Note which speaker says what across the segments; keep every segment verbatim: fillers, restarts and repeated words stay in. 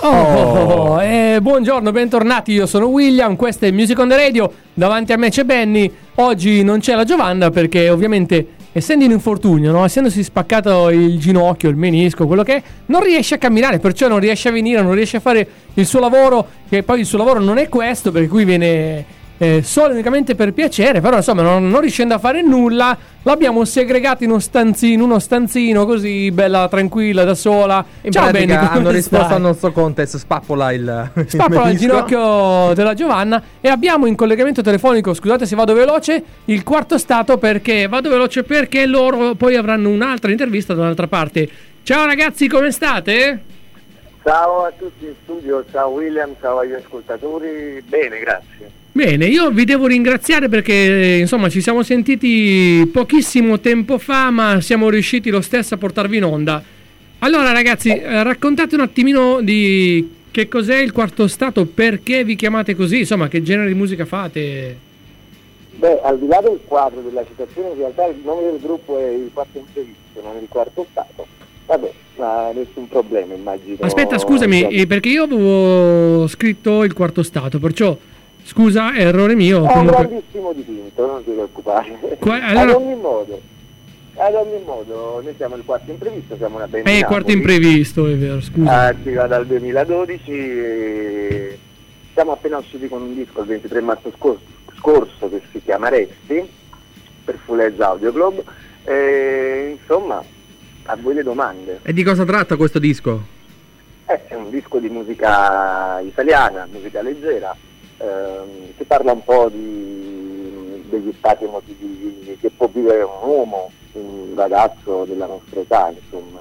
Speaker 1: Oh, oh, oh. Eh, buongiorno, bentornati, io sono William, questo è Music on the Radio, davanti a me c'è Benny. Oggi non c'è la Giovanna perché ovviamente, essendo in infortunio, no? Essendosi spaccato il ginocchio, il menisco, quello che è, non riesce a camminare, perciò non riesce a venire, non riesce a fare il suo lavoro, che poi il suo lavoro non è questo, per cui viene eh, solo unicamente per piacere, però insomma non, non riuscendo a fare nulla, l'abbiamo segregato in uno stanzino, uno stanzino così, bella, tranquilla, da sola.
Speaker 2: In
Speaker 1: Ciao
Speaker 2: pratica
Speaker 1: Benny, come
Speaker 2: hanno risposto
Speaker 1: stai?
Speaker 2: al nostro contest, spappola il
Speaker 1: Spappola il ginocchio della Giovanna. E abbiamo in collegamento telefonico, scusate se vado veloce, il Quarto Stato, perché vado veloce perché loro poi avranno un'altra intervista da un'altra parte. Ciao ragazzi, come state?
Speaker 3: Ciao a tutti in studio, ciao William, ciao agli ascoltatori. Bene, grazie.
Speaker 1: Bene, io vi devo ringraziare perché insomma ci siamo sentiti pochissimo tempo fa, ma siamo riusciti lo stesso a portarvi in onda. Allora ragazzi, eh, raccontate un attimino di che cos'è il Quarto Stato, perché vi chiamate così, insomma che genere di musica fate?
Speaker 3: Beh, al di là del quadro della citazione, in realtà il nome del gruppo è il Quarto Imprevisto, non il Quarto Stato. Vabbè, ma nessun problema, immagino.
Speaker 1: Aspetta, scusami, eh, perché io avevo scritto il Quarto Stato, perciò scusa, è errore mio.
Speaker 3: È un
Speaker 1: comunque...
Speaker 3: grandissimo dipinto, non ti preoccupare.
Speaker 1: Qua, allora...
Speaker 3: Ad ogni modo, ad ogni modo, noi siamo il Quarto Imprevisto, siamo una band.
Speaker 1: Eh, Quarto Imprevisto, è vero, scusa.
Speaker 3: Attiva dal duemiladodici e siamo appena usciti con un disco il ventitré marzo scorso, scorso che si chiama Resti, per Full Edge Audio Globe. E, insomma, a voi le domande.
Speaker 2: E di cosa tratta questo disco?
Speaker 3: Eh, è un disco di musica italiana, musica leggera, ehm, che parla un po' di, degli stati emotivi che può vivere un uomo, un ragazzo della nostra età, insomma.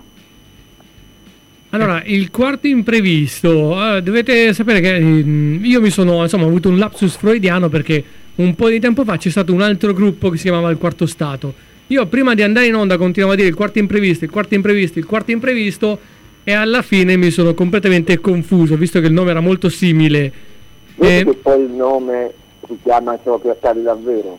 Speaker 1: Allora, il Quarto Imprevisto, eh, dovete sapere che eh, io mi sono, insomma, ho avuto un lapsus freudiano perché un po' di tempo fa c'è stato un altro gruppo che si chiamava il Quarto Stato. Io prima di andare in onda continuavo a dire il Quarto Imprevisto, il Quarto Imprevisto, il Quarto Imprevisto e alla fine mi sono completamente confuso, visto che il nome era molto simile.
Speaker 3: Vedi
Speaker 1: Eh,
Speaker 3: che poi il nome richiama ciò che accade davvero.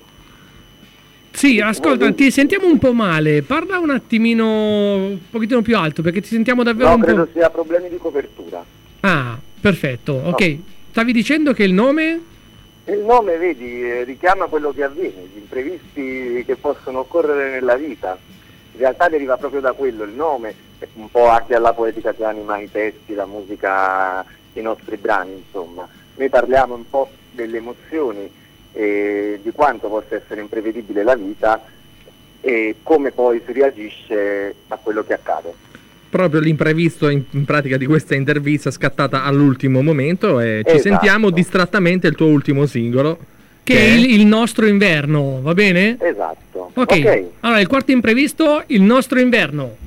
Speaker 1: sì, ascolta, ti sentiamo un po' male, parla un attimino, un pochettino più alto perché ti sentiamo davvero
Speaker 3: No,
Speaker 1: un
Speaker 3: credo
Speaker 1: po'...
Speaker 3: sia problemi di copertura.
Speaker 1: Ah, perfetto, ok.
Speaker 3: No.
Speaker 1: Stavi dicendo che il nome...
Speaker 3: Il nome, vedi, eh, richiama quello che avviene, gli imprevisti che possono occorrere nella vita. In realtà deriva proprio da quello il nome, e un po' anche alla poetica che anima i testi, la musica, i nostri brani, insomma. Noi parliamo un po' delle emozioni e di quanto possa essere imprevedibile la vita e come poi si reagisce a quello che accade.
Speaker 2: Proprio l'imprevisto in, in pratica di questa intervista scattata all'ultimo momento e ci
Speaker 3: Esatto.
Speaker 2: sentiamo distrattamente il tuo ultimo singolo
Speaker 1: Che è il, il nostro inverno, va bene?
Speaker 3: Esatto.
Speaker 1: Ok,
Speaker 3: Ok.
Speaker 1: allora il Quarto Imprevisto, il nostro inverno.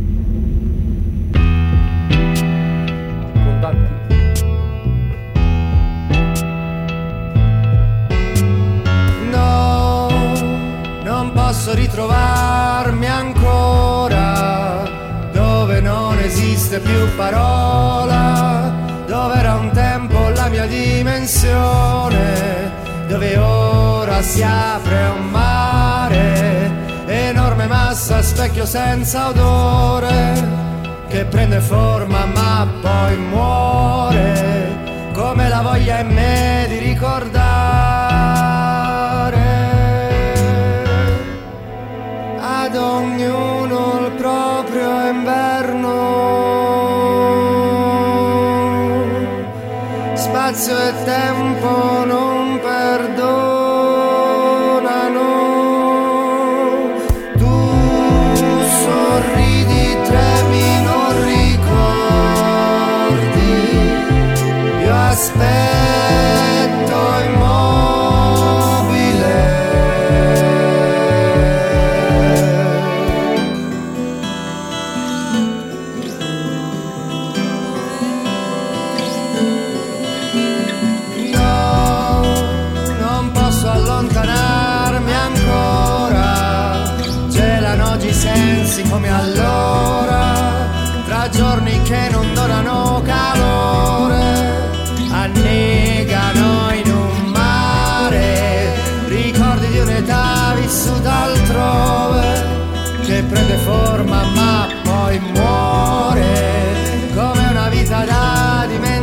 Speaker 4: No, non posso ritrovarmi ancora dove non esiste più parola, dove era un tempo la mia dimensione, dove ora si apre un mare, enorme massa, specchio senza odore, che prende forma ma poi muore, come la voglia in me di ricordare. Ad ognuno il proprio inverno, spazio e tempo non perdonano. Tu sorridi, tremi, non ricordi, io aspetto immobile. Allontanarmi ancora, gelano oggi i sensi come allora, tra giorni che non donano calore, annegano in un mare, ricordi di un'età vissuta altrove, che prende forma ma poi muore, come una vita da dimenticare.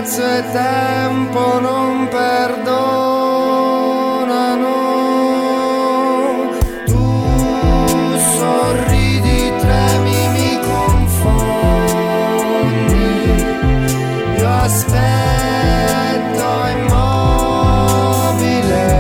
Speaker 4: prezzo e tempo non perdonano. Tu sorridi, tremi, mi confondi. Io aspetto immobile.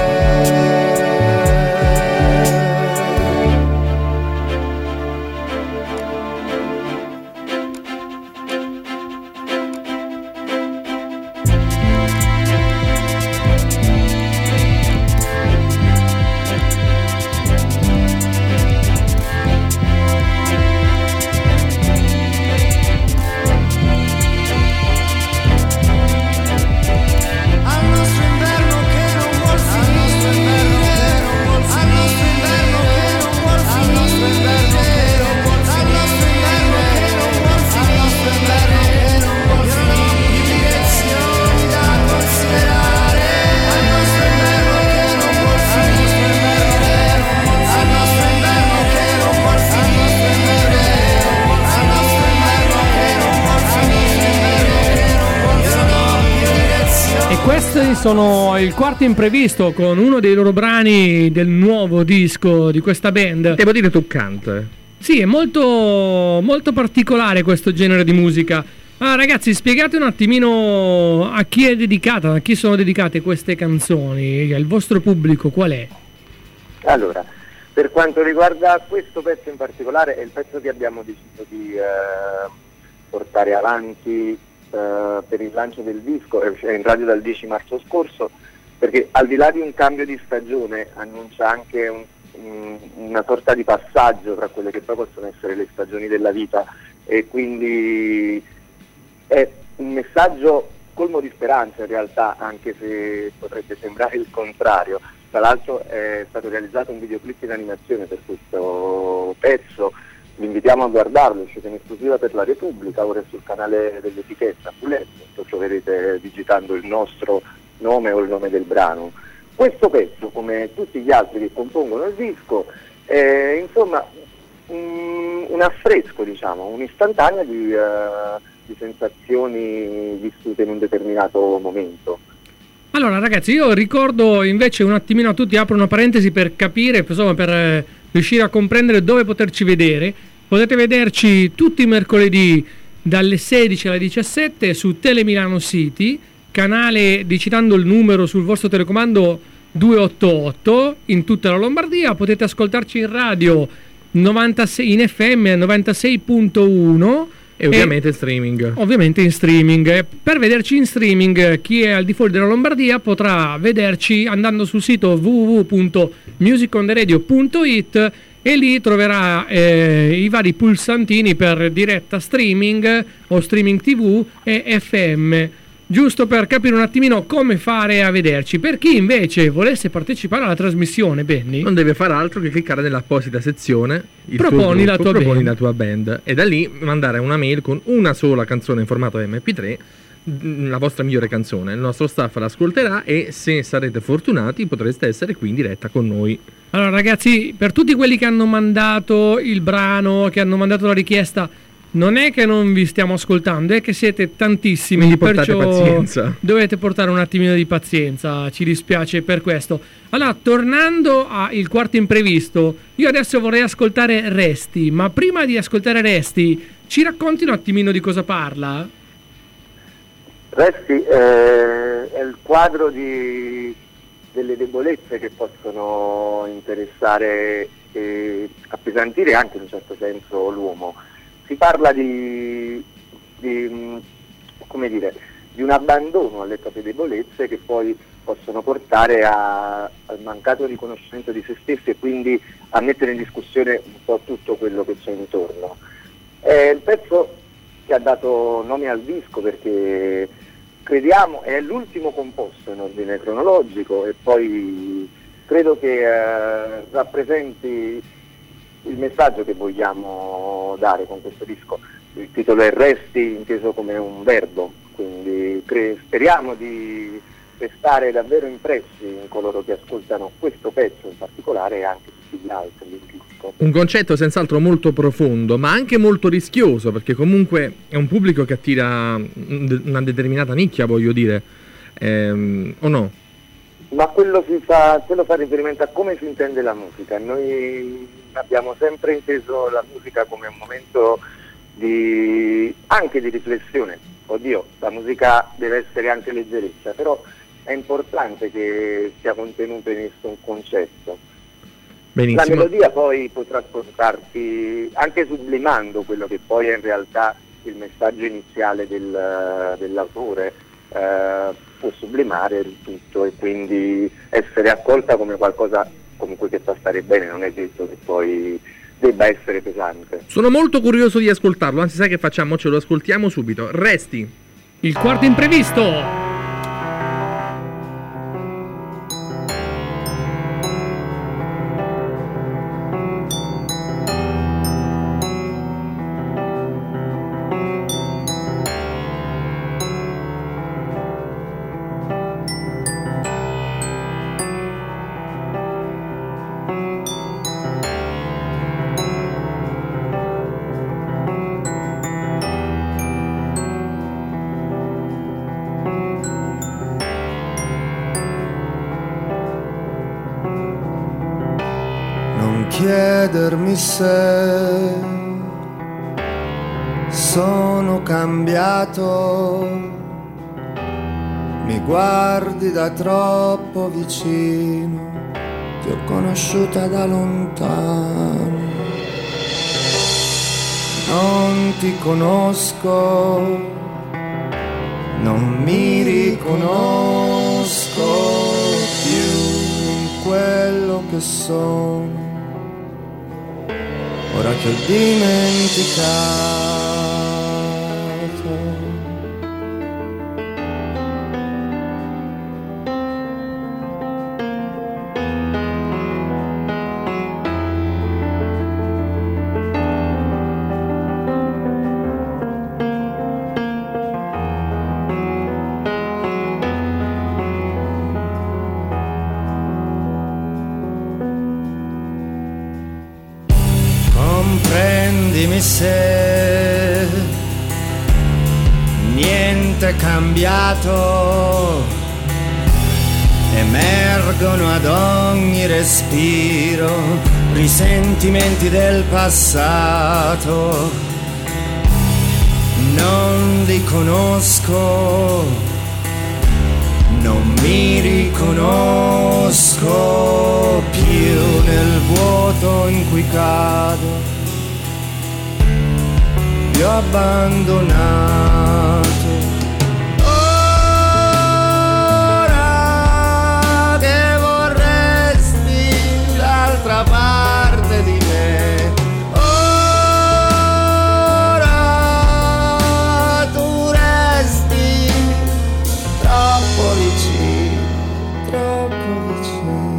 Speaker 1: Questi sono il quarto imprevisto con uno dei loro brani del nuovo disco di questa band.
Speaker 2: Devo dire toccante.
Speaker 1: Sì, è molto, molto particolare questo genere di musica. Ah, ragazzi, spiegate un attimino a chi è dedicata, a chi sono dedicate queste canzoni, il vostro pubblico qual è?
Speaker 3: Allora, per quanto riguarda questo pezzo in particolare, è il pezzo che abbiamo deciso di eh, portare avanti Uh, per il lancio del disco, è in radio dal dieci marzo scorso, perché al di là di un cambio di stagione annuncia anche un, un, una sorta di passaggio tra quelle che poi possono essere le stagioni della vita, e quindi è un messaggio colmo di speranza in realtà, anche se potrebbe sembrare il contrario. Tra l'altro è stato realizzato un videoclip in animazione per questo pezzo. Vi invitiamo a guardarlo, è uscito in esclusiva per la Repubblica, ora è sul canale dell'etichetta Puletto, lo troverete digitando il nostro nome o il nome del brano. Questo pezzo, come tutti gli altri che compongono il disco, è insomma un, un affresco, diciamo, un'istantanea di, uh, di sensazioni vissute in un determinato momento.
Speaker 1: Allora ragazzi, io ricordo invece un attimino a tutti, apro una parentesi per capire, insomma, per eh, riuscire a comprendere dove poterci vedere. Potete vederci tutti i mercoledì dalle sedici alle diciassette su Tele Milano City, canale, digitando il numero sul vostro telecomando duecentottantotto in tutta la Lombardia. Potete ascoltarci in radio novantasei, in F M novantasei punto uno
Speaker 2: e ovviamente e, streaming.
Speaker 1: Ovviamente in streaming. Per vederci in streaming, chi è al di fuori della Lombardia potrà vederci andando sul sito w w w punto music on the radio punto it, e lì troverà eh, i vari pulsantini per diretta streaming o streaming tivù e F M, giusto per capire un attimino come fare a vederci. Per chi invece volesse partecipare alla trasmissione, Benny,
Speaker 2: non deve fare altro che cliccare nell'apposita sezione, il
Speaker 1: proponi,
Speaker 2: tuo gruppo,
Speaker 1: la, tua
Speaker 2: proponi
Speaker 1: band.
Speaker 2: la tua band, e da lì mandare una mail con una sola canzone in formato M P tre, la vostra migliore canzone. Il nostro staff l'ascolterà e, se sarete fortunati, potreste essere qui in diretta con noi.
Speaker 1: Allora ragazzi, per tutti quelli che hanno mandato il brano, che hanno mandato la richiesta, non è che non vi stiamo ascoltando, è che siete tantissimi,
Speaker 2: quindi portate
Speaker 1: perciò
Speaker 2: pazienza.
Speaker 1: Dovete portare un attimino di pazienza, ci dispiace per questo. Allora, tornando al quarto imprevisto, io adesso vorrei ascoltare Resti, ma prima di ascoltare Resti, ci racconti un attimino di cosa parla?
Speaker 3: Resti eh, è il quadro di, delle debolezze che possono interessare e appesantire anche in un certo senso l'uomo. Si parla di, di, come dire, di un abbandono alle proprie debolezze che poi possono portare a, al mancato riconoscimento di se stessi, e quindi a mettere in discussione un po' tutto quello che c'è intorno. È il pezzo che ha dato nome al disco perché crediamo è l'ultimo composto in ordine cronologico, e poi credo che eh, rappresenti il messaggio che vogliamo dare con questo disco. Il titolo è Resti, inteso come un verbo, quindi cre- speriamo di restare davvero impressi in coloro che ascoltano questo pezzo in particolare, e anche tutti gli altri. ecco.
Speaker 2: Un concetto senz'altro molto profondo, ma anche molto rischioso, perché comunque è un pubblico che attira una determinata nicchia, voglio dire, ehm, o no?
Speaker 3: Ma quello si fa, quello fa riferimento a come si intende la musica. Noi abbiamo sempre inteso la musica come un momento di anche di riflessione. Oddio, la musica deve essere anche leggerezza, però è importante che sia contenuto in esso un concetto.
Speaker 2: Benissimo.
Speaker 3: La melodia poi potrà portarti, anche sublimando quello che poi è in realtà il messaggio iniziale del, dell'autore, eh, può sublimare il tutto e quindi essere accolta come qualcosa comunque che fa stare bene, non è detto che poi debba essere pesante.
Speaker 2: Sono molto curioso di ascoltarlo, anzi sai che facciamo? Ce lo ascoltiamo subito. Resti.
Speaker 1: Il quarto imprevisto.
Speaker 4: Chiedermi se sono cambiato, mi guardi da troppo vicino, ti ho conosciuta da lontano, non ti conosco, non mi riconosco più in quello che sono. Ora che ho dimenticato. Comprendimi se niente è cambiato, emergono ad ogni respiro risentimenti del passato, non li conosco, non mi riconosco più nel vuoto in cui cado. Ti ho abbandonato. Ora che vorresti l'altra parte di me, ora tu resti troppo vicino, troppo vicino.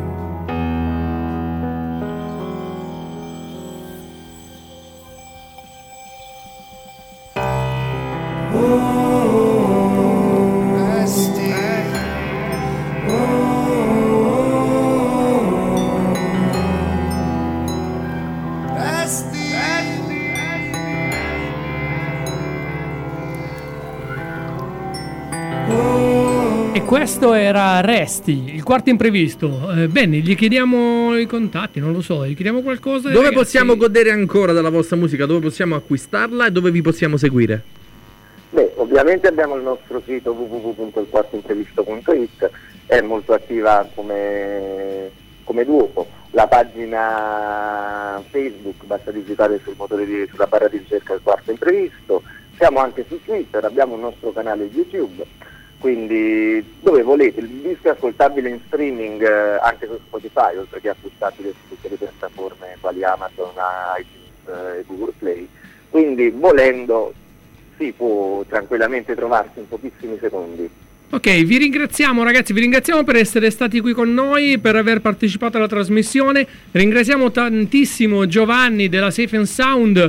Speaker 1: E questo era Resti, il quarto imprevisto. Eh, Benny, gli chiediamo i contatti, non lo so, gli chiediamo qualcosa.
Speaker 2: Dove
Speaker 1: ragazzi?
Speaker 2: possiamo godere ancora della vostra musica? Dove possiamo acquistarla e dove vi possiamo seguire?
Speaker 3: Beh, ovviamente abbiamo il nostro sito w w w punto il quarto imprevisto punto i t, è molto attiva come, come duo. La pagina Facebook, basta digitare sul motore di, sulla barra di ricerca il quarto imprevisto. Siamo anche su Twitter, abbiamo un nostro canale YouTube, quindi dove volete. Il disco è ascoltabile in streaming eh, anche su Spotify, oltre che acquistabile su tutte le piattaforme quali Amazon, iTunes eh, e Google Play. Quindi volendo si può tranquillamente trovarsi in pochissimi secondi.
Speaker 1: Ok, vi ringraziamo ragazzi, vi ringraziamo per essere stati qui con noi, per aver partecipato alla trasmissione. Ringraziamo tantissimo Giovanni della Safe and Sound.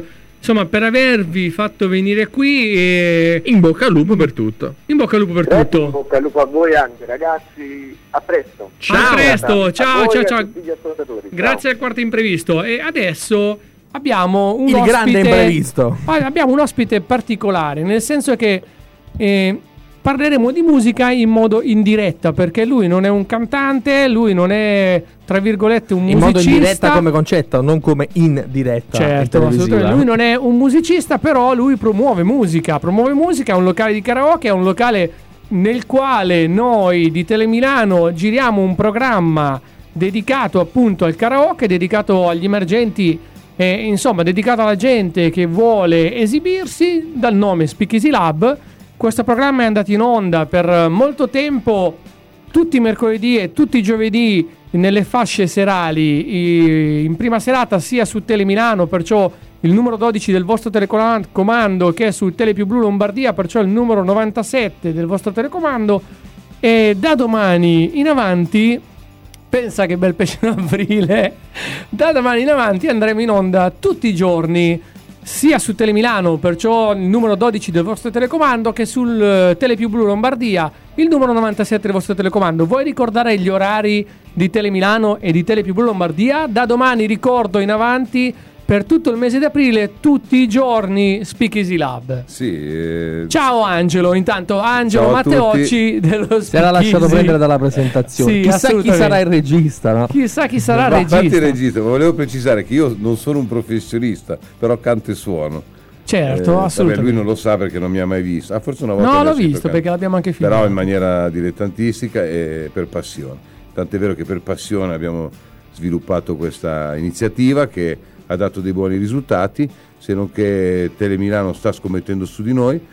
Speaker 1: insomma, per avervi fatto venire qui. E...
Speaker 2: In bocca al lupo per tutto.
Speaker 1: In bocca al lupo per
Speaker 3: Grazie,
Speaker 1: tutto.
Speaker 3: in bocca al lupo a voi anche, ragazzi. A presto.
Speaker 1: Ciao. A presto, ciao,
Speaker 3: a voi
Speaker 1: ciao,
Speaker 3: e a
Speaker 1: ciao.
Speaker 3: tutti gli ascoltatori.
Speaker 1: Grazie
Speaker 3: Ciao.
Speaker 1: al quarto imprevisto. E adesso abbiamo un
Speaker 5: Il
Speaker 1: ospite,
Speaker 5: grande imprevisto.
Speaker 1: Ah, abbiamo un ospite particolare, nel senso che eh, parleremo di musica in modo indiretta, perché lui non è un cantante, lui non è, tra virgolette, un
Speaker 5: In modo
Speaker 1: musicista.
Speaker 5: indiretta come concetto, non come in diretta.
Speaker 1: Certo, assolutamente. Lui non è un musicista, però lui promuove musica. Promuove musica, è un locale di karaoke, è un locale nel quale noi di Telemilano giriamo un programma dedicato appunto al karaoke, dedicato agli emergenti, eh, insomma, dedicato alla gente che vuole esibirsi, dal nome Speakeasy Lab. Questo programma è andato in onda per molto tempo, tutti i mercoledì e tutti i giovedì nelle fasce serali, in prima serata sia su Telemilano, perciò il numero dodici del vostro telecomando, che è su Telepiù Blu Lombardia, perciò il numero novantasette del vostro telecomando. E da domani in avanti, pensa che bel pesce d'aprile, da domani in avanti andremo in onda tutti i giorni, sia su Telemilano, perciò il numero dodici del vostro telecomando, che sul uh, Telepiù Blu Lombardia, il numero novantasette del vostro telecomando. Vuoi ricordare gli orari di Telemilano e di Telepiù Blu Lombardia? Da domani, ricordo, in avanti, per tutto il mese di aprile, tutti i giorni Speakeasy Lab.
Speaker 6: Sì. Eh...
Speaker 1: Ciao Angelo, intanto Angelo
Speaker 6: Ciao a
Speaker 1: Matteocci dello Speakeasy.
Speaker 5: Si era lasciato prendere dalla presentazione.
Speaker 1: Sì,
Speaker 5: chissà chi sarà il regista, no?
Speaker 1: Chissà chi sarà il
Speaker 6: Ma
Speaker 1: regista.
Speaker 6: infatti il regista, ma volevo precisare che io non sono un professionista, però canto e suono.
Speaker 1: Certo,
Speaker 6: Eh, vabbè,
Speaker 1: assolutamente.
Speaker 6: lui non lo sa perché non mi ha mai visto. Ah, forse una volta
Speaker 1: No,
Speaker 6: mi ha
Speaker 1: l'ho
Speaker 6: sentito
Speaker 1: visto
Speaker 6: cantare.
Speaker 1: perché l'abbiamo anche filmato.
Speaker 6: Però in maniera dilettantistica e per passione. Tant'è vero che per passione abbiamo sviluppato questa iniziativa che ha dato dei buoni risultati, se non che Telemilano sta scommettendo su di noi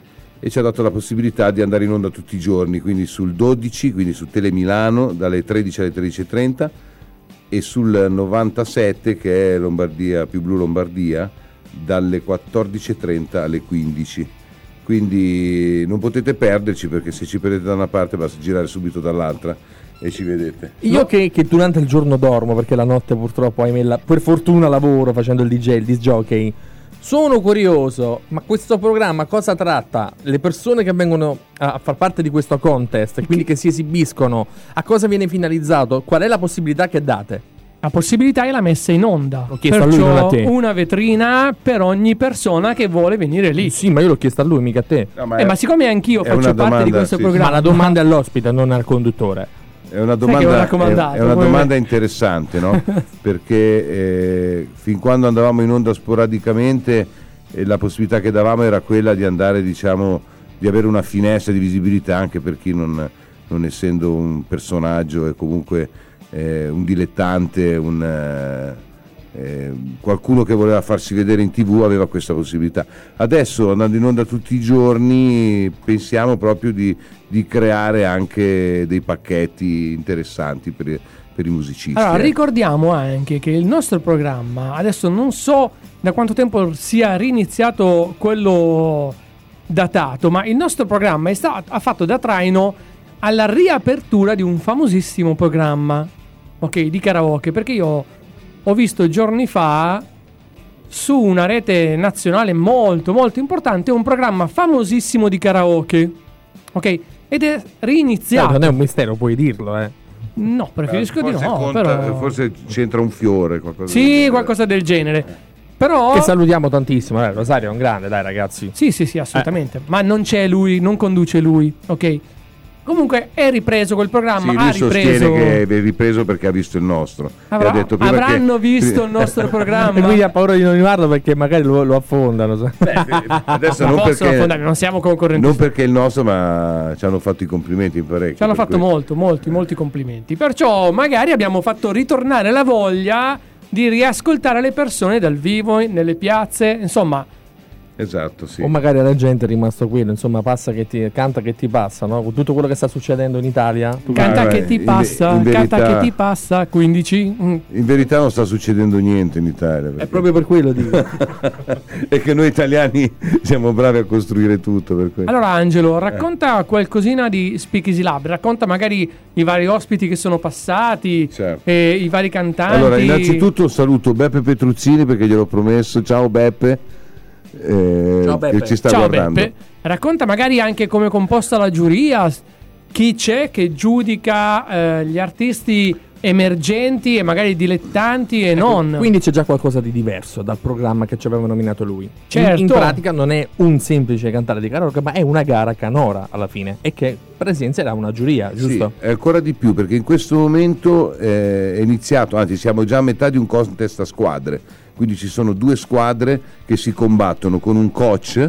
Speaker 6: e ci ha dato la possibilità di andare in onda tutti i giorni, quindi sul dodici, quindi su Telemilano dalle tredici alle tredici e trenta, e sul novantasette, che è Lombardia più Blu Lombardia, dalle quattordici e trenta alle quindici. Quindi non potete perderci, perché se ci perdete da una parte basta girare subito dall'altra e ci vedete.
Speaker 5: Io
Speaker 1: No.
Speaker 5: che, che durante il giorno dormo, perché la notte purtroppo, ahimè, la- per fortuna lavoro facendo il D J, il disc jockey, sono curioso, ma questo programma cosa tratta? Le persone che vengono a, a far parte di questo contest, quindi che si esibiscono, a cosa viene finalizzato? Qual è la possibilità che date?
Speaker 1: La possibilità è la messa in onda.
Speaker 5: L'ho chiesto a lui,
Speaker 1: Perciò
Speaker 5: non a te.
Speaker 1: una vetrina per ogni persona che vuole venire lì.
Speaker 5: Sì, ma io l'ho chiesto a lui, mica a te.
Speaker 6: No, ma
Speaker 1: Eh,
Speaker 6: è,
Speaker 1: ma siccome anch'io
Speaker 6: è
Speaker 1: faccio
Speaker 6: una
Speaker 1: parte
Speaker 6: domanda,
Speaker 1: di questo
Speaker 6: sì.
Speaker 1: programma,
Speaker 5: Ma la domanda è all'ospite, non al conduttore.
Speaker 6: è una
Speaker 1: che ho
Speaker 6: domanda, è,
Speaker 1: raccomandato,
Speaker 6: è una
Speaker 1: come-
Speaker 6: domanda interessante, no? Perché eh, fin quando andavamo in onda sporadicamente, eh, la possibilità che davamo era quella di andare, diciamo, di avere una finestra di visibilità anche per chi non, non essendo un personaggio e comunque eh, un dilettante, un, eh, eh, qualcuno che voleva farsi vedere in TV aveva questa possibilità. Adesso, andando in onda tutti i giorni, pensiamo proprio di, di creare anche dei pacchetti interessanti per, per i musicisti.
Speaker 1: Allora,
Speaker 6: ecco.
Speaker 1: ricordiamo anche che il nostro programma, adesso non so da quanto tempo sia riniziato quello datato, ma il nostro programma è stato, ha fatto da traino alla riapertura di un famosissimo programma, ok, di karaoke, perché io ho visto giorni fa su una rete nazionale molto molto importante un programma famosissimo di karaoke, ok, ed è riniziato.
Speaker 5: Eh, non è un mistero, puoi dirlo, eh.
Speaker 1: No, preferisco di
Speaker 6: Forse
Speaker 1: no,
Speaker 6: conta-
Speaker 1: però...
Speaker 6: forse c'entra un fiore, qualcosa del
Speaker 1: Sì,
Speaker 6: genere.
Speaker 1: qualcosa del genere. Però
Speaker 5: Che salutiamo tantissimo, eh. Rosario è un grande, dai ragazzi.
Speaker 1: Sì, sì, sì, assolutamente. Ma non c'è lui, non conduce lui, ok? Comunque è ripreso quel programma,
Speaker 6: Sì,
Speaker 1: ha
Speaker 6: lui sostiene
Speaker 1: ripreso.
Speaker 6: che è ripreso perché ha visto il nostro.
Speaker 1: Avrà-
Speaker 6: E ha detto prima
Speaker 1: avranno
Speaker 6: che-
Speaker 1: visto il nostro programma.
Speaker 5: E quindi ha paura di non rimarlo perché magari lo, lo affondano. sai.
Speaker 6: Adesso
Speaker 1: Ma
Speaker 6: non
Speaker 1: possono
Speaker 6: perché,
Speaker 1: affondare, non siamo concorrenti.
Speaker 6: non perché è il nostro, ma ci hanno fatto i complimenti in parecchio.
Speaker 1: Ci hanno
Speaker 6: per
Speaker 1: fatto
Speaker 6: cui-
Speaker 1: molto, molti, molti complimenti. Perciò magari abbiamo fatto ritornare la voglia di riascoltare le persone dal vivo, nelle piazze, insomma.
Speaker 6: Esatto, sì.
Speaker 5: O magari la gente è rimasto quello, insomma, passa che ti canta che ti passa, no? Con tutto quello che sta succedendo in Italia. Tu
Speaker 1: Canta
Speaker 6: beh,
Speaker 1: che ti
Speaker 6: in ve-
Speaker 1: passa,
Speaker 6: in
Speaker 1: canta
Speaker 6: verità-
Speaker 1: che ti passa, quindici. mm.
Speaker 6: In verità non sta succedendo niente in Italia.
Speaker 5: È
Speaker 6: perché-
Speaker 5: proprio per quello dico.
Speaker 6: è che noi italiani siamo bravi a costruire tutto. Per quello.
Speaker 1: Allora Angelo, racconta qualcosina di Speakeasy Lab, racconta magari i vari ospiti che sono passati,
Speaker 6: Certo.
Speaker 1: e i vari cantanti.
Speaker 6: Allora, innanzitutto saluto Beppe Petruzzini perché gliel'ho promesso. Ciao Beppe. eh,
Speaker 5: Ciao,
Speaker 6: che
Speaker 5: Beppe.
Speaker 6: ci sta
Speaker 1: Ciao
Speaker 6: guardando.
Speaker 1: Beppe, racconta magari anche come è composta la giuria, chi c'è che giudica eh, gli artisti emergenti e magari dilettanti e non.
Speaker 5: Quindi c'è già qualcosa di diverso dal programma che ci aveva nominato lui.
Speaker 1: Certo.
Speaker 5: In, in pratica non è un semplice cantare di karaoke, ma è una gara canora alla fine e che presenzierà una giuria, giusto?
Speaker 6: Sì, è ancora di più, perché in questo momento eh, è iniziato, anzi siamo già a metà di un contest a squadre, quindi ci sono due squadre che si combattono con un coach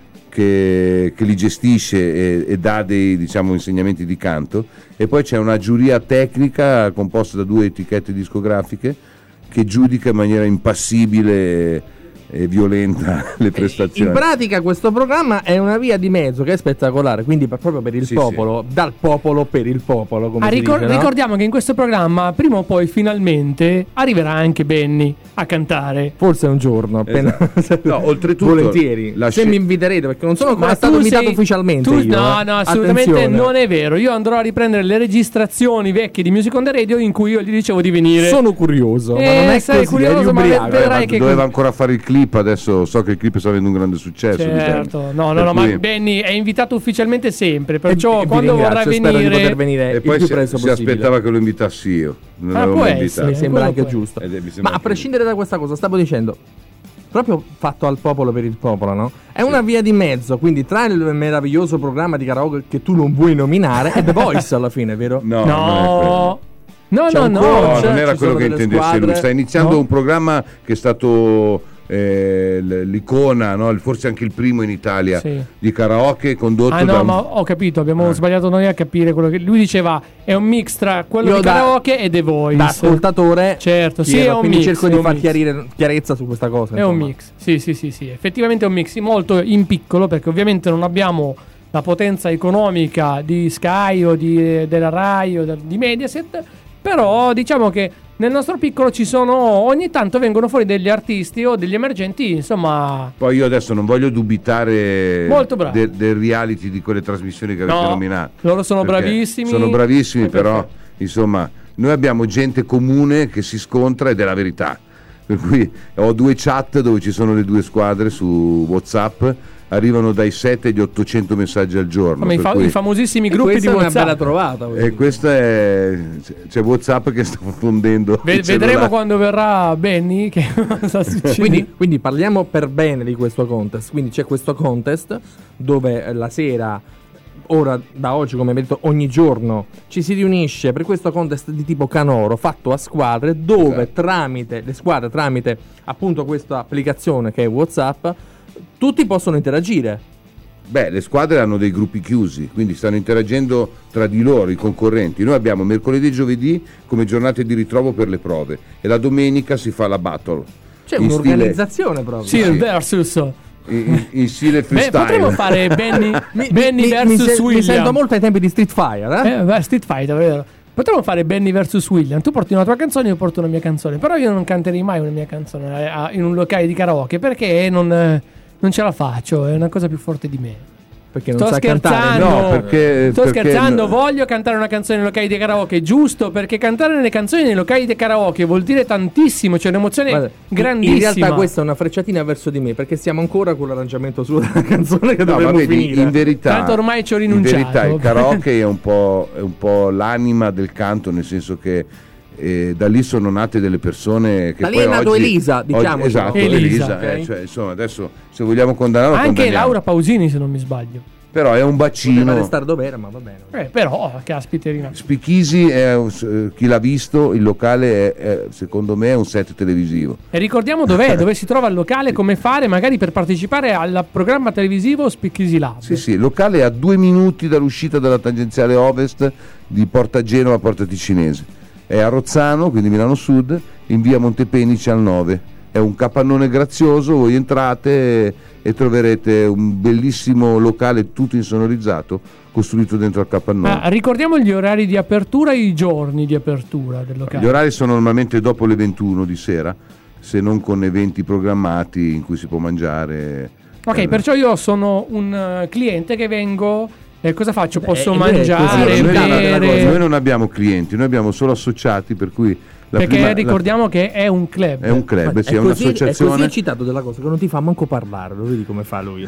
Speaker 6: che, che li gestisce e, e dà dei, diciamo, insegnamenti di canto, e poi c'è una giuria tecnica composta da due etichette discografiche che giudica in maniera impassibile e violenta le prestazioni.
Speaker 5: In pratica questo programma è una via di mezzo che è spettacolare, quindi per- proprio per il
Speaker 6: Sì,
Speaker 5: popolo, dal popolo per il popolo, come
Speaker 1: Ah,
Speaker 5: si
Speaker 1: ricor-
Speaker 5: dice, no?
Speaker 1: Ricordiamo che in questo programma prima o poi finalmente arriverà anche Benny a cantare.
Speaker 5: Forse un giorno, appena
Speaker 6: No, oltretutto,
Speaker 5: volentieri.
Speaker 6: la
Speaker 5: Se
Speaker 6: sce-
Speaker 5: mi inviterete, perché non sono ancora
Speaker 1: Ma
Speaker 5: stato
Speaker 1: tu
Speaker 5: invitato
Speaker 1: sei-
Speaker 5: ufficialmente
Speaker 1: tu-
Speaker 5: io,
Speaker 1: no,
Speaker 5: eh.
Speaker 1: no, assolutamente
Speaker 5: Attenzione.
Speaker 1: non è vero. Io andrò a riprendere le registrazioni vecchie di Music on the Radio in cui io gli dicevo di venire.
Speaker 5: Sono curioso,
Speaker 1: Eh,
Speaker 5: ma non è
Speaker 1: sei
Speaker 5: così,
Speaker 1: curioso,
Speaker 5: eri
Speaker 1: ma
Speaker 5: ubriaco.
Speaker 1: vedrai
Speaker 6: Eh, ma
Speaker 1: che-
Speaker 6: doveva ancora fare il clip, adesso so che il clip sta avendo un grande successo.
Speaker 1: Certo,
Speaker 6: diciamo.
Speaker 1: no, no,
Speaker 6: Per
Speaker 1: no,
Speaker 6: cui-
Speaker 1: ma Benny è invitato ufficialmente sempre,
Speaker 5: E-
Speaker 1: perciò
Speaker 5: e vi
Speaker 1: quando vorrà
Speaker 5: ringrazio, spero di poter
Speaker 1: venire
Speaker 5: venire
Speaker 6: E
Speaker 5: il
Speaker 6: poi
Speaker 5: più
Speaker 6: si,
Speaker 5: presto
Speaker 6: si
Speaker 5: possibile.
Speaker 6: aspettava che lo invitassi io. Non
Speaker 1: Ah,
Speaker 6: l'avevo
Speaker 1: può
Speaker 6: mai
Speaker 1: essere.
Speaker 6: invitato.
Speaker 5: Mi sembra
Speaker 1: quello
Speaker 5: anche
Speaker 1: poi.
Speaker 5: giusto.
Speaker 6: Ed è- mi sembra
Speaker 5: Ma a
Speaker 6: anche
Speaker 5: prescindere da questa cosa, stavo dicendo, proprio fatto al popolo per il popolo, no? È una via di mezzo, quindi tra il meraviglioso programma di karaoke che tu non vuoi nominare è The Voice alla fine, vero?
Speaker 6: No, non è quello.
Speaker 1: No. No,
Speaker 5: C'è
Speaker 1: no,
Speaker 5: un
Speaker 1: no.
Speaker 6: No,
Speaker 5: coach,
Speaker 6: non era
Speaker 5: ci
Speaker 6: quello
Speaker 5: sono
Speaker 6: che
Speaker 5: delle
Speaker 6: intendesse
Speaker 5: squadre.
Speaker 6: lui. Sta iniziando
Speaker 1: No.
Speaker 6: un programma che è stato eh, l- l'icona, no? Il- forse anche il primo in Italia
Speaker 1: Sì.
Speaker 6: di karaoke condotto
Speaker 1: Ah
Speaker 6: da
Speaker 1: no,
Speaker 6: un-
Speaker 1: ma ho capito, abbiamo
Speaker 6: Eh.
Speaker 1: sbagliato noi a capire quello che lui diceva. È un mix tra quello
Speaker 5: Io
Speaker 1: di
Speaker 5: da-
Speaker 1: karaoke e The Voice.
Speaker 5: Da ascoltatore,
Speaker 1: Certo, sì,
Speaker 5: chiedo,
Speaker 1: è un
Speaker 5: quindi
Speaker 1: mix,
Speaker 5: cerco
Speaker 1: è
Speaker 5: di
Speaker 1: un
Speaker 5: far
Speaker 1: mix.
Speaker 5: chiarire chiarezza su questa cosa.
Speaker 1: È un
Speaker 5: insomma.
Speaker 1: mix, sì, sì, sì, sì, effettivamente è un mix molto in piccolo, perché ovviamente non abbiamo la potenza economica di Sky o di, della Rai o da- di Mediaset, però diciamo che nel nostro piccolo ci sono, ogni tanto vengono fuori degli artisti o degli emergenti, insomma.
Speaker 6: Poi io adesso non voglio dubitare
Speaker 1: Molto bravo.
Speaker 6: de- del reality di quelle trasmissioni che avete
Speaker 1: No,
Speaker 6: nominato.
Speaker 1: loro sono
Speaker 6: Perché
Speaker 1: bravissimi.
Speaker 6: Sono bravissimi,
Speaker 1: È
Speaker 6: però
Speaker 1: perfetto.
Speaker 6: insomma, noi abbiamo gente comune che si scontra ed è la verità. Per cui ho due chat dove ci sono le due squadre su WhatsApp, arrivano dai sette agli ottocento messaggi al giorno.
Speaker 1: Come i,
Speaker 6: per
Speaker 1: fa-
Speaker 6: cui-
Speaker 1: i famosissimi
Speaker 5: E
Speaker 1: gruppi di
Speaker 5: questa è una
Speaker 1: WhatsApp.
Speaker 5: bella trovata. voglio
Speaker 6: E
Speaker 5: dire.
Speaker 6: questa è. C'è WhatsApp che sta fondendo.
Speaker 1: Ve-
Speaker 6: i
Speaker 1: vedremo
Speaker 6: cellulari.
Speaker 1: quando verrà Benny che cosa succede.
Speaker 5: Quindi, quindi parliamo per bene di questo contest. Quindi c'è questo contest dove eh, la sera, ora da oggi, come abbiamo detto, ogni giorno ci si riunisce per questo contest di tipo canoro fatto a squadre, dove
Speaker 6: Esatto.
Speaker 5: tramite le squadre, tramite appunto questa applicazione che è WhatsApp, tutti possono interagire.
Speaker 6: Beh, le squadre hanno dei gruppi chiusi, quindi stanno interagendo tra di loro, i concorrenti. Noi abbiamo mercoledì e giovedì come giornate di ritrovo per le prove e la domenica si fa la battle.
Speaker 5: C'è
Speaker 6: In
Speaker 5: un'organizzazione proprio.
Speaker 1: sì,
Speaker 6: sì.
Speaker 1: versus.
Speaker 6: In, in- in stile
Speaker 1: Beh,
Speaker 6: freestyle.
Speaker 1: potremmo fare Benny,
Speaker 5: Mi,
Speaker 1: Benny
Speaker 5: mi-
Speaker 1: versus
Speaker 5: mi se-
Speaker 1: William.
Speaker 5: mi sento molto ai tempi di Street Fighter, eh?
Speaker 1: Eh, beh, Street Fighter, vero? Potremmo fare Benny versus William. Tu porti una tua canzone, io porto una mia canzone. Però io non canterei mai una mia canzone eh, a- in un locale di karaoke perché non, eh, non ce la faccio. È una cosa più forte di me.
Speaker 5: Perché non
Speaker 1: Sto
Speaker 5: sa cantare.
Speaker 1: scherzando.
Speaker 6: No, perché-
Speaker 1: Sto
Speaker 6: perché
Speaker 1: scherzando.
Speaker 6: no-
Speaker 1: Voglio cantare una canzone nei locali di karaoke, giusto? Perché cantare nelle canzoni nei locali di karaoke vuol dire tantissimo. C'è un'emozione
Speaker 5: Guarda,
Speaker 1: grandissima.
Speaker 5: In realtà questa è una frecciatina verso di me, perché siamo ancora con l'arrangiamento sulla canzone che
Speaker 6: No, ma
Speaker 5: dovremmo
Speaker 6: vedi,
Speaker 5: finire.
Speaker 6: in verità,
Speaker 1: Tanto ormai ci ho
Speaker 6: in
Speaker 1: rinunciato.
Speaker 6: verità il karaoke è un po', è un po' l'anima del canto, nel senso che eh, da lì sono nate delle persone che
Speaker 5: Da lì
Speaker 6: poi
Speaker 5: è nato
Speaker 6: oggi-
Speaker 5: Elisa,
Speaker 6: oggi-
Speaker 5: diciamocelo.
Speaker 6: esatto,
Speaker 1: Elisa,
Speaker 6: Elisa,
Speaker 5: ok?
Speaker 6: eh, cioè, insomma, adesso se vogliamo condannarlo
Speaker 1: Anche
Speaker 6: condanniamo.
Speaker 1: Laura Pausini, se non mi sbaglio.
Speaker 6: Però è un
Speaker 5: Poteva
Speaker 6: bacino.
Speaker 5: restare dov'era, ma va bene.
Speaker 1: Eh, però, caspiterina.
Speaker 6: Spichisi, è, eh, chi l'ha visto, il locale è, è, secondo me è un set televisivo.
Speaker 1: E ricordiamo dov'è, dove si trova il locale, come fare magari per partecipare al programma televisivo Speakeasy Lab.
Speaker 6: Sì, sì, il locale è a due minuti dall'uscita dalla tangenziale ovest di Porta Genova a Porta Ticinese. È a Rozzano, quindi Milano Sud, in via Montepenice al nove. È un capannone grazioso, voi entrate e troverete un bellissimo locale tutto insonorizzato costruito dentro al capannone.
Speaker 1: Ah, ricordiamo gli orari di apertura e i giorni di apertura del locale.
Speaker 6: Gli orari sono normalmente dopo le ventuno di sera, se non con eventi programmati in cui si può mangiare.
Speaker 1: Ok,
Speaker 6: Eh,
Speaker 1: perciò io sono un eh, cliente che vengo e cosa faccio? Posso
Speaker 5: Eh, eh,
Speaker 1: mangiare,
Speaker 5: così,
Speaker 6: Allora, noi, non
Speaker 1: bere?
Speaker 6: abbiamo, noi non abbiamo clienti, noi abbiamo solo associati, per cui La
Speaker 1: Perché
Speaker 6: prima-
Speaker 1: ricordiamo che è un club.
Speaker 6: È un club,
Speaker 5: Ma
Speaker 6: sì, è,
Speaker 5: è, così, è
Speaker 6: un'associazione.
Speaker 5: così eccitato della cosa che non ti fa manco parlare, lo vedi come fa lui.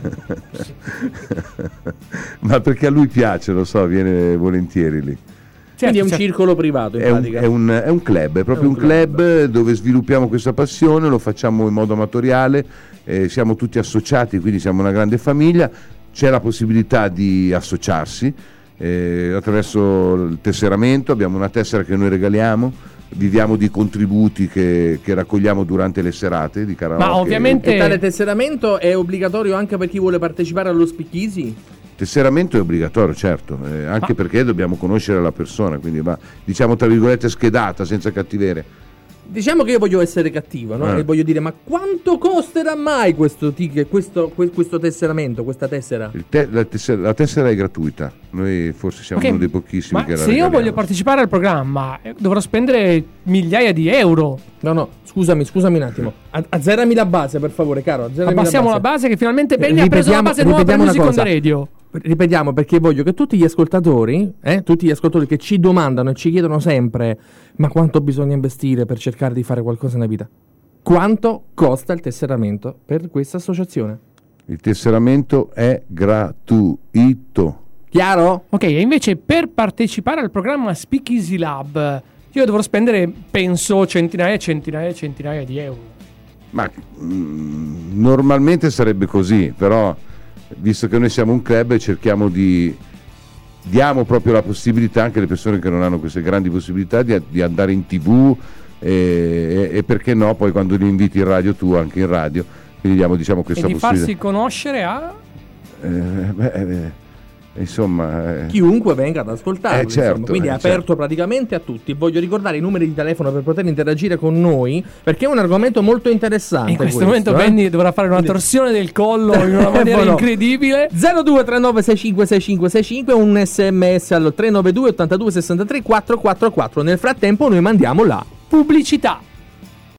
Speaker 6: Ma perché a lui piace, lo so, viene volentieri lì.
Speaker 5: Quindi è un
Speaker 1: certo.
Speaker 5: circolo privato in
Speaker 6: È un,
Speaker 5: pratica.
Speaker 6: è un- è un club, è proprio
Speaker 5: È un
Speaker 6: un club, dove sviluppiamo questa passione, lo facciamo in modo amatoriale, eh, siamo tutti associati, quindi siamo una grande famiglia, c'è la possibilità di associarsi eh, attraverso il tesseramento, abbiamo una tessera che noi regaliamo, viviamo di contributi che, che raccogliamo durante le serate di karaoke.
Speaker 1: Ma ovviamente-
Speaker 5: E tale tesseramento è obbligatorio anche per chi vuole partecipare allo Speakeasy?
Speaker 6: Tesseramento è obbligatorio, certo, eh, anche perché dobbiamo conoscere la persona, quindi va, diciamo tra virgolette schedata, senza cattiveria.
Speaker 5: Diciamo che io voglio essere cattivo, no?
Speaker 6: Eh.
Speaker 5: E voglio dire, ma quanto costerà mai questo ticket, questo, que- questo tesseramento, questa tessera?
Speaker 6: Il te- la, tessera, la tessera è gratuita, noi forse siamo
Speaker 1: Ok,
Speaker 6: uno dei pochissimi
Speaker 1: ma
Speaker 6: che la
Speaker 1: se io
Speaker 6: regaliamo.
Speaker 1: voglio partecipare al programma eh, dovrò spendere migliaia di euro.
Speaker 5: No, no, scusami, scusami un attimo. A- azzerami la base, per favore, caro. Azzerami
Speaker 1: Abbassiamo la base che finalmente Benny ha preso la
Speaker 5: Ripetiamo-
Speaker 1: base nuova per
Speaker 5: ripetiamo una
Speaker 1: Music on the
Speaker 5: cosa.
Speaker 1: Radio.
Speaker 5: Ripetiamo, perché voglio che tutti gli ascoltatori, eh, tutti gli ascoltatori che ci domandano e ci chiedono sempre: ma quanto bisogna investire per cercare di fare qualcosa nella vita? Quanto costa il tesseramento per questa associazione?
Speaker 6: Il tesseramento è gratuito.
Speaker 5: Chiaro?
Speaker 1: Ok, e invece per partecipare al programma Speakeasy Lab io dovrò spendere, penso, centinaia e centinaia e centinaia di euro.
Speaker 6: Ma mm, normalmente sarebbe così, però visto che noi siamo un club cerchiamo di diamo proprio la possibilità anche alle persone che non hanno queste grandi possibilità di, di andare in tv e, e, e perché no poi quando li inviti in radio tu anche in radio, quindi diamo diciamo questa
Speaker 1: E di
Speaker 6: possibilità.
Speaker 1: farsi conoscere a...
Speaker 6: Eh, beh, eh, insomma eh,
Speaker 5: Chiunque venga ad ascoltarlo,
Speaker 6: Eh, certo,
Speaker 5: insomma. Quindi è
Speaker 6: eh,
Speaker 5: aperto
Speaker 6: certo.
Speaker 5: praticamente a tutti. Voglio ricordare i numeri di telefono per poter interagire con noi, perché è un argomento molto interessante.
Speaker 1: In questo,
Speaker 5: questo,
Speaker 1: momento
Speaker 5: eh.
Speaker 1: Benny dovrà fare una
Speaker 5: Quindi-
Speaker 1: torsione del collo in una maniera
Speaker 5: Telefono.
Speaker 1: incredibile.
Speaker 5: zero due tre nove sei cinque sei cinque sei cinque, un sms al tre nove due ottantadue sessantatré quattrocentoquarantaquattro. Nel frattempo noi mandiamo la
Speaker 1: Pubblicità.